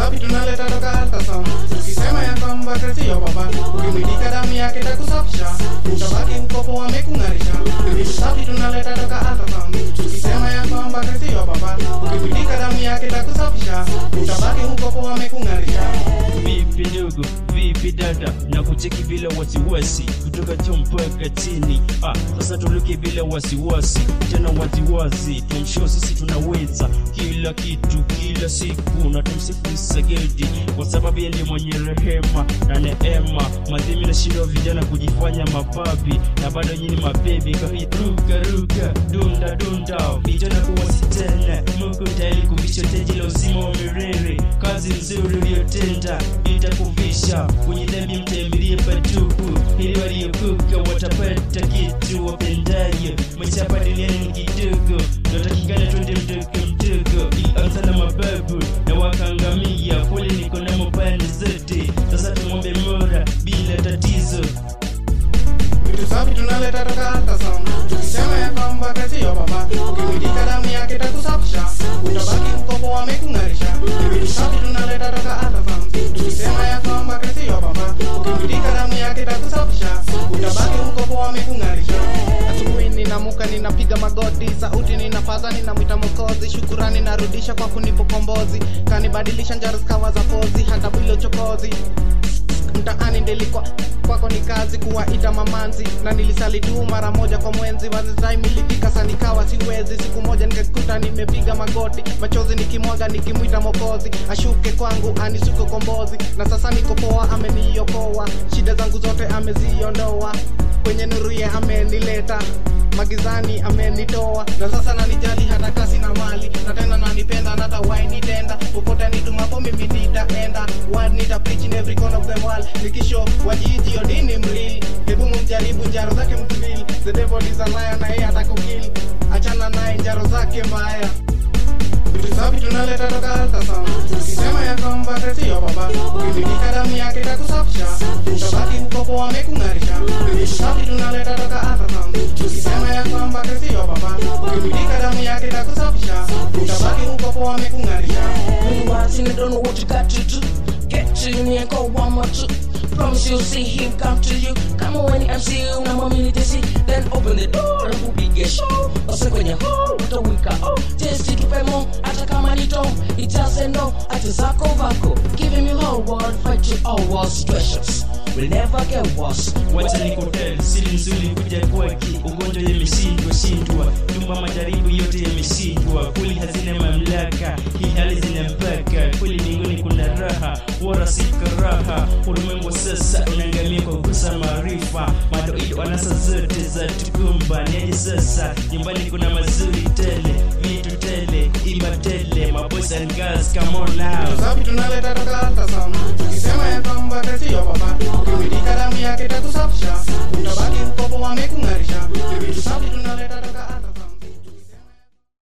safi tunaleta toka ultrasound. Tukisema ya kwamba kreti yo baba, ukimwilika damu yake takusafisha, utabaki ukopo wamekung'arisha. Vitu safi tunaleta toka ultrasound. Tukisema ya kwamba kreti yo baba, ukimwilika damu yake takusafisha, utabaki ukopo wamekung'arisha. Vipi ndugu, vipi dada, na kucheki bila wasiwasi, kutoka juu mpaka chini. Sasa tuluke bila wasiwasi, tena wasiwasi. Tumshow sisi tunaweza kila kitu kila siku, na tumsifu Sagedi kwa sababu yeye ndiye mwenye rehema na neema. Madhimi na shiro vijana kujifanya mababi, na bado nyinyi mabebi kahiruka ruka dunda dunda. Vijana kuwasi tena, Mungu tayari kuvisha teji la uzima wa milele. Kazi nzuri uliyotenda itakuvisha, kwenye dhambi mtemirie patuku, ili waliokuka watapata kitu wapendayo. Maisha hapa duniani ni kidogo, natakikana twende mdogo mdogo. Ilianza na mababu na wakaangamia, pole niko na mapande zote, sasa tumwombe Mola bila tatizo. Vitu safi tunaleta toka ultrasound. Tukisema ya kwamba kreti yo baba, ukimwilika damu yake takusafisha, utabaki ukopo wamekung'arisha. Vitu safi tunaleta toka ultrasound. Tukisema ya kwamba kreti yo baba, ukimwilika damu yake takusafisha, utabaki ukopo wamekung'arisha. Asubuhi ninamuka ninapiga magoti, sauti ninapaza ninamwita Mwokozi. Shukurani narudisha kwa kunipa kombozi, kanibadilisha njaro zikawa za pozi, hata bila uchokozi. Mtaani nilikuwa kwako ni kazi kuwaita mamanzi, na nilisali tu mara moja kwa mwenzi. Wazai milifika sana nikawa siwezi, siku moja nikikuta nimepiga magoti, machozi nikimwaga nikimwita Mwokozi ashuke kwangu anisuke kombozi. Na sasa niko poa, ameniokoa, shida zangu zote ameziondoa, kwenye nuru ye amenileta, magizani amenitoa. Na sasa nanijali hata kasi na mali, na tena nanipenda na tawai nitenda, popote nitumapo mimi nitaenda. Word nita preach in every corner of the world, nikisho wajiji odini mrili. Hebu mjaribu njaro zake mtubili, the devil is a liar na yeye atakukili, achana naye njaro zake mbaya. Vitu safi tunaleta toka ultrasound. Tukisema ya kwamba kreti yo baba, ukimwilika damu yake takusafisha, utabaki ukopo wamekung'arisha. Vitu safi tunaleta toka ultrasound. Tukisema ya kwamba kreti yo baba, ukimwilika damu yake takusafisha, utabaki ukopo wamekung'arisha. When you watching it, don't know what you got to do. Get to me and go one more two. Promise you'll see him come to you. Come on when I'm see you, now minute to see. Then open the door and we'll be show. Ose kwenye hole, utawika Testi tupemo, ata kama ni tom. It doesn't know, ata zako vako. Giving me whole world, fight you all war situations will never get worse. Wacha nikotel, siri nzuri kuja kwaki. Ugonjwa yameshindwa, nyumba majaribu yote yameshindwa. Kweli hazina mamlaka, hii hali zina mpaka. Kweli mbinguni kuna raha, wala si karaha. Ulimwengu sasa unaangamia kwa kukosa maarifa. Madoido anasa zote za tukumba. Niaje sasa, nyumbani kuna mazuri tele, vitu tele, imba tele. My boys and girls, come on now.